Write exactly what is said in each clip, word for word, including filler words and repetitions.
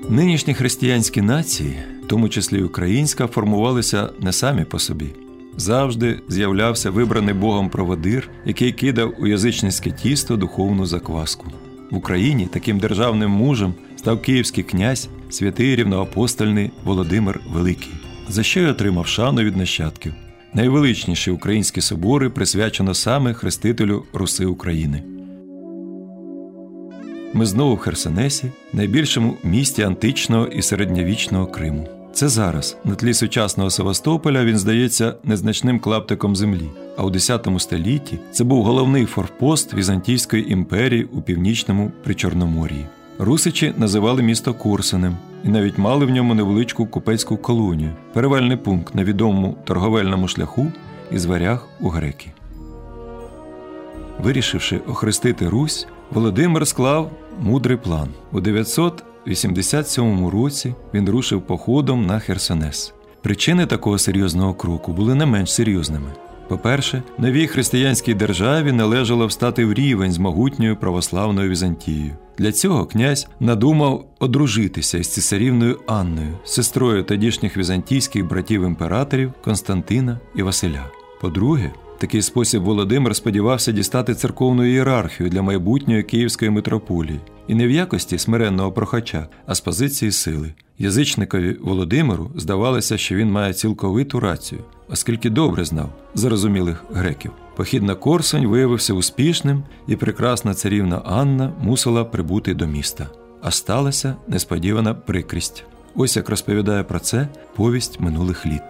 Нинішні християнські нації, в тому числі українська, формувалися не самі по собі. Завжди з'являвся вибраний Богом проводир, який кидав у язичницьке тісто духовну закваску. В Україні таким державним мужем став київський князь, святий рівноапостольний Володимир Великий, за що й отримав шану від нащадків. Найвеличніші українські собори присвячено саме хрестителю Руси України. Ми знову в Херсонесі, найбільшому місті античного і середньовічного Криму. Це зараз, на тлі сучасного Севастополя, він здається незначним клаптиком землі, а у десятому столітті це був головний форпост Візантійської імперії у північному Причорномор'ї. Русичі називали місто Корсунем і навіть мали в ньому невеличку купецьку колонію, перевальний пункт на відомому торговельному шляху із Варяг у греки. Вирішивши охрестити Русь, Володимир склав мудрий план. У дев'ятсот вісімдесят сьомому році він рушив походом на Херсонес. Причини такого серйозного кроку були не менш серйозними. По-перше, новій християнській державі належало встати в рівень з могутньою православною Візантією. Для цього князь надумав одружитися із цесарівною Анною, сестрою тодішніх візантійських братів-імператорів Константина і Василя. По-друге, в такий спосіб Володимир сподівався дістати церковну ієрархію для майбутньої Київської митрополії. І не в якості смиренного прохача, а з позиції сили. Язичникові Володимиру здавалося, що він має цілковиту рацію, оскільки добре знав зарозумілих греків. Похід на Корсунь виявився успішним, і прекрасна царівна Анна мусила прибути до міста. А сталася несподівана прикрість. Ось як розповідає про це повість минулих літ.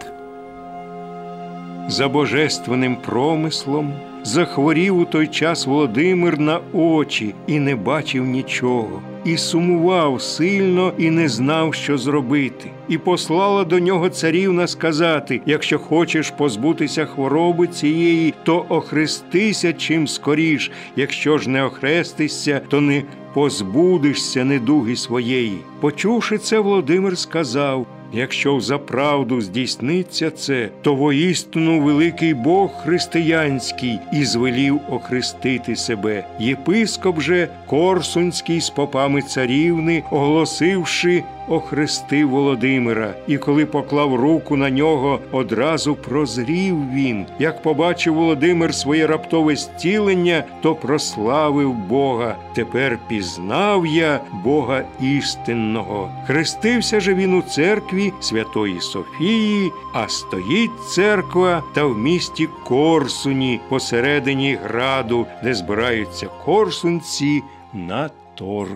За божественним промислом захворів у той час Володимир на очі і не бачив нічого, і сумував сильно і не знав, що зробити. І послала до нього царівна сказати: якщо хочеш позбутися хвороби цієї, то охрестися чим скоріш, якщо ж не охрестишся, то не позбудешся недуги своєї. Почувши це, Володимир сказав: якщо взаправду здійсниться це, то воістину великий Бог християнський і звелів охрестити себе. Єпископ же Корсунський з попами царівни, оголосивши, охрестив Володимира. І коли поклав руку на нього, одразу прозрів він. Як побачив Володимир своє раптове зцілення, то прославив Бога. Тепер пізнав я Бога істинного. Хрестився же він у церкві Святої Софії, а стоїть церква та в місті Корсуні, посередині граду, де збираються корсунці на торг.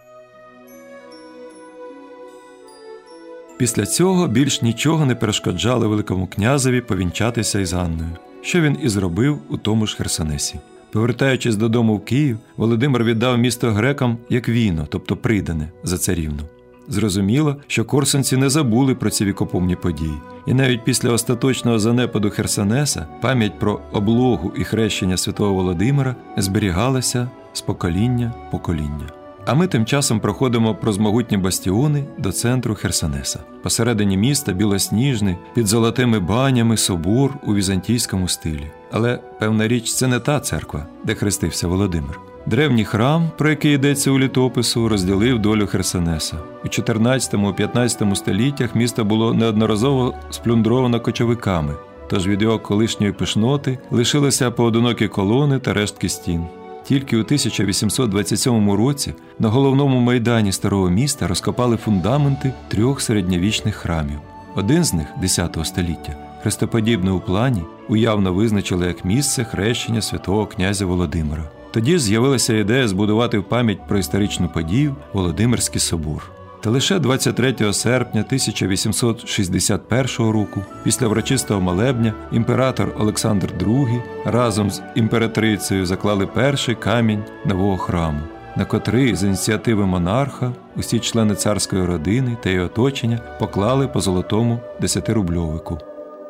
Після цього більш нічого не перешкоджало великому князеві повінчатися із Анною, що він і зробив у тому ж Херсонесі. Повертаючись додому в Київ, Володимир віддав місто грекам як війно, тобто придане, за царівну. Зрозуміло, що корсунці не забули про ці вікопомні події. І навіть після остаточного занепаду Херсонеса пам'ять про облогу і хрещення святого Володимира зберігалася з покоління в покоління. А ми тим часом проходимо проз могутні бастіони до центру Херсонеса. Посередині міста білосніжний, під золотими банями собор у візантійському стилі. Але, певна річ, це не та церква, де хрестився Володимир. Древній храм, про який йдеться у літопису, розділив долю Херсонеса. У чотирнадцятому-п'ятнадцятому століттях місто було неодноразово сплюндровано кочовиками, тож від його колишньої пишноти лишилися поодинокі колони та рештки стін. Тільки у тисяча вісімсот двадцять сьомому році на головному майдані старого міста розкопали фундаменти трьох середньовічних храмів. Один з них, десятого століття, хрестоподібний у плані, уявно визначили як місце хрещення святого князя Володимира. Тоді ж з'явилася ідея збудувати в пам'ять про історичну подію Володимирський собор. Та лише двадцять третього серпня тисяча вісімсот шістдесят першого року, після врочистого молебня, імператор Олександр другий разом з імператрицею заклали перший камінь нового храму, на котрий з ініціативи монарха усі члени царської родини та її оточення поклали по золотому десятирубльовику.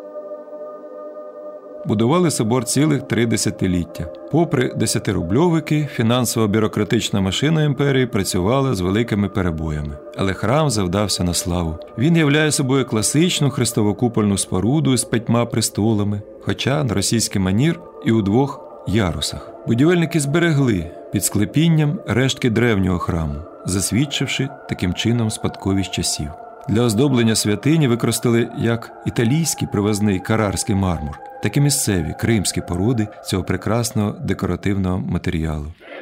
Будували собор цілих три десятиліття. Попри десятирубльовики, фінансово-бюрократична машина імперії працювала з великими перебоями. Але храм завдався на славу. Він являє собою класичну хрестово-купольну споруду з п'ятьма престолами, хоча на російський манір і у двох ярусах. Будівельники зберегли під склепінням рештки древнього храму. засвідчивши таким чином спадковість часів. Для оздоблення святині використали як італійський привозний карарський мармур, так і місцеві кримські породи цього прекрасного декоративного матеріалу.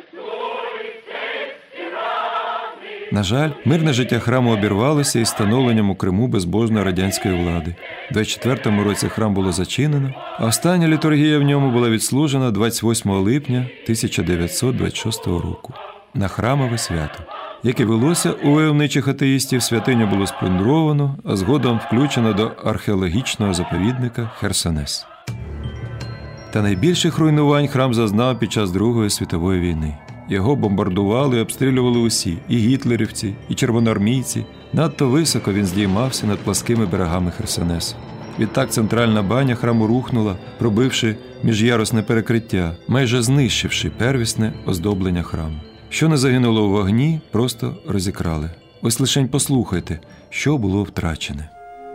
На жаль, мирне життя храму обірвалося із встановленням у Криму безбожної радянської влади. У двадцять четвертому році храм було зачинено, а остання літургія в ньому була відслужена двадцять восьмого липня тисяча дев'ятсот двадцять шостого року на храмове свято. Як і велося у войовничих атеїстів, святиню було сплюндровано, а згодом включено до археологічного заповідника Херсонес. Та найбільших руйнувань храм зазнав під час Другої світової війни. Його бомбардували і обстрілювали усі – і гітлерівці, і червоноармійці. Надто високо він здіймався над пласкими берегами Херсонесу. Відтак центральна баня храму рухнула, пробивши міжярусне перекриття, майже знищивши первісне оздоблення храму. Що не загинуло у вогні, просто розікрали. Ось лишень послухайте, що було втрачене.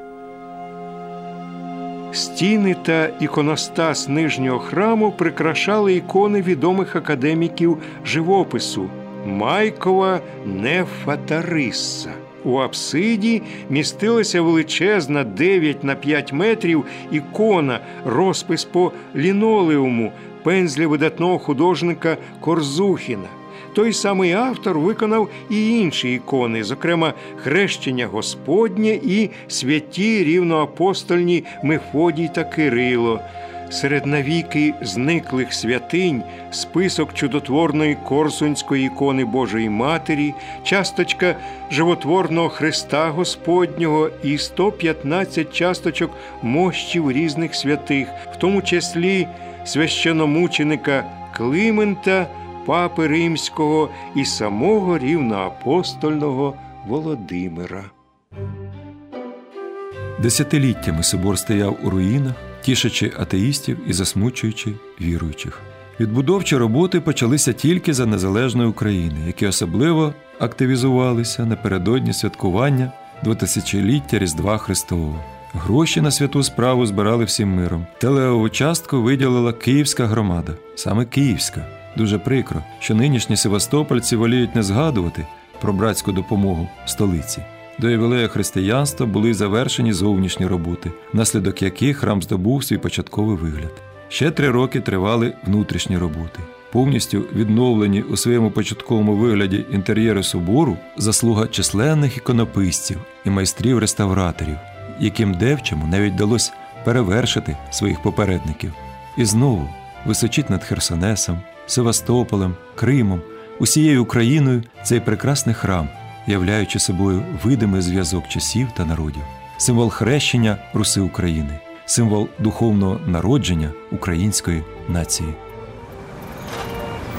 Стіни та іконостас нижнього храму прикрашали ікони відомих академіків живопису Майкова Нефатарисса. У апсиді містилася величезна дев'ять на п'ять метрів ікона, розпис по лінолеуму, пензлі видатного художника Корзухіна. Той самий автор виконав і інші ікони, зокрема Хрещення Господнє і святі рівноапостольні Мефодій та Кирило. Серед навіки зниклих святинь список чудотворної Корсунської ікони Божої Матері, часточка животворного Христа Господнього і сто п'ятнадцять часточок мощів різних святих, в тому числі священомученика Климента, Папи Римського і самого рівноапостольного Володимира. Десятиліттями собор стояв у руїнах, тішачи атеїстів і засмучуючи віруючих. Відбудовчі роботи почалися тільки за незалежної України, які особливо активізувалися напередодні святкування двотисячоліття Різдва Христового. Гроші на святу справу збирали всім миром. Телеову частку виділила Київська громада. Саме Київська. Дуже прикро, що нинішні севастопольці воліють не згадувати про братську допомогу столиці. До ювілею християнства були завершені зовнішні роботи, внаслідок яких храм здобув свій початковий вигляд. Ще три роки тривали внутрішні роботи. Повністю відновлені у своєму початковому вигляді інтер'єри собору заслуга численних іконописців і майстрів-реставраторів, яким девчому навіть вдалося перевершити своїх попередників. І знову височить над Херсонесом, Севастополем, Кримом, усією Україною цей прекрасний храм, являючи собою видимий зв'язок часів та народів, символ хрещення Руси України, символ духовного народження української нації.